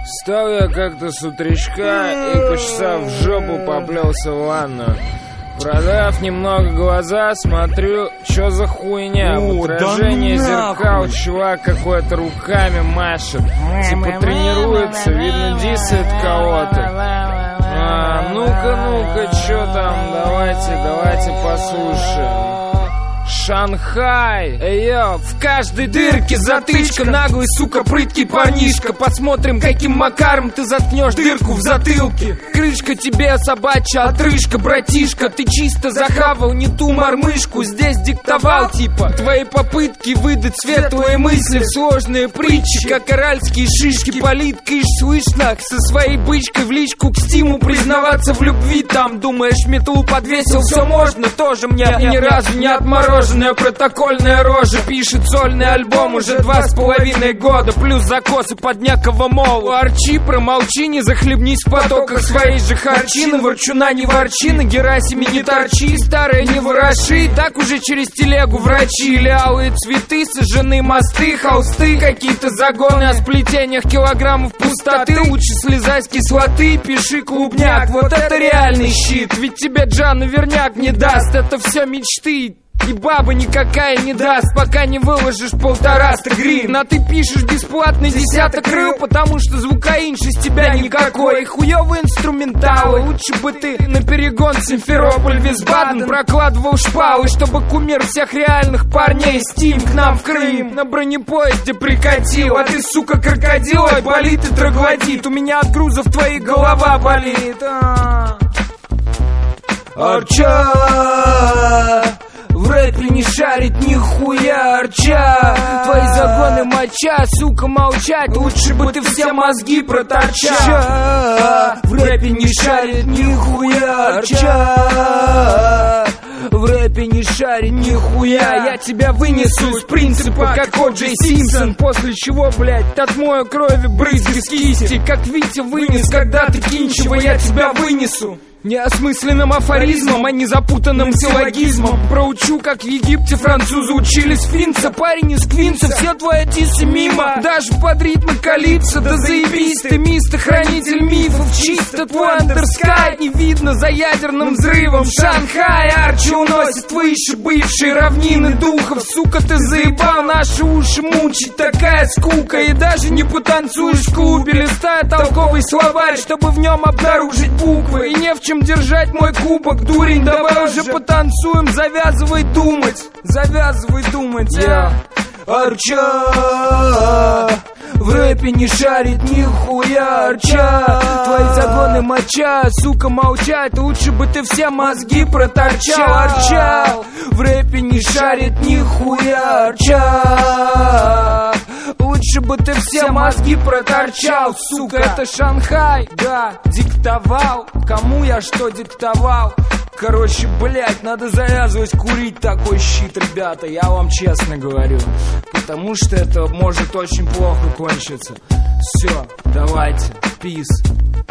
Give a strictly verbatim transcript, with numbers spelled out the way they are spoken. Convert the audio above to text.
Встал я как-то с утречка и, почесав жопу, поплелся в ванну. Продав немного глаза, смотрю, что за хуйня. В отражении зеркал чувак какой-то руками машет. Типа тренируется, видно, дисает кого-то. А, ну-ка, ну-ка, что там, давайте, давайте послушаем. Шанхай, эй, йо, в каждой дырке затычка. Наглый, сука, прыткий парнишка. Посмотрим, каким макаром ты заткнешь дырку в затылке. Крышка тебе собачья отрыжка, братишка. Ты чисто захавал не ту мормышку. Здесь диктовал, типа, твои попытки выдать светлые мысли в сложные притчи, как аральские шишки. Полит кыш, слышно, со своей бычкой в личку к стиму признаваться в любви. Там, думаешь, метлу подвесил, все можно, тоже мне и ни разу не отморожено. Протокольная рожа пишет сольный альбом уже два с половиной года. Плюс закосы под некого молу. Арчи, промолчи, не захлебнись в потоках своей же харчины. Ворчуна не ворчи, на Герасиме не торчи, старые не вороши. Так уже через телегу врачи. Или алые цветы, сожжены мосты, холсты, какие-то загоны о сплетениях килограммов пустоты. Лучше слезай с кислоты, пиши клубняк. Вот это реальный щит, ведь тебе Джан наверняк не даст. Это все мечты. И баба никакая не даст, пока не выложишь полтораста гривен. А ты пишешь бесплатный десяток рыл, потому что звукоинш из тебя никакой. И хуёвые инструменталы, лучше бы ты на перегон Симферополь, Висбаден прокладывал шпалы, чтобы кумир всех реальных парней Стим к нам в Крым на бронепоезде прикатил. А ты, сука, крокодил, ой, болит и троглодит. У меня от грузов твоей голова болит. Арча в рэпе не шарит нихуя, Арча. Твои загоны моча, сука, молчать. Лучше бы ты все мозги проторчал. В рэпе не шарит нихуя, Арча. В рэпе не шарит нихуя. Я тебя вынесу из принципа, как О Джей Симпсон. После чего, блядь, отмою крови брызги с кисти. Как Витя вынес когда-то Кинчева, я тебя вынесу. Неосмысленным афоризмом, а не запутанным силлогизмом. Проучу, как в Египте французы учились финца. Парень из Квинса, все твои дисы мимо. Даже под ритмы калипсо, да заебись ты, мистер, хранитель мифов. Чисто твой андерскай не видно за ядерным взрывом. Шанхай, Арчи уносит выше бывшие равнины духов. Сука, ты заебал наши уши мучить, такая скука. И даже не потанцуешь в клубе, листая толковый словарь, чтобы в нем обнаружить буквы. И не в чем держать мой кубок, дурень, давай уже потанцуем, завязывай думать, завязывай думать, я Арча. В рэпе не шарит нихуя, Арча. Твои загоны моча, сука, молчать. Лучше бы ты все мозги проторчал, Арча. В рэпе не шарит нихуя, Арча. Лучше бы ты все мозги проторчал, сука. Это Шанхай, да, диктовал. Кому я что диктовал? Короче, блять, надо завязывать курить такой щит, ребята, я вам честно говорю. Потому что это может очень плохо кончиться. Все, давайте, пиз.